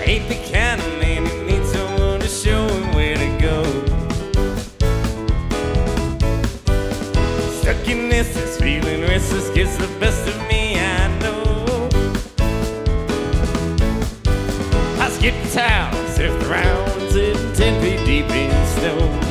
ain't the kind of man who needs someone to show him where to go. Stuck in this feeling restless gets the best of me, I know. I skip the town, surf the rounds, and 10 feet deep in snow.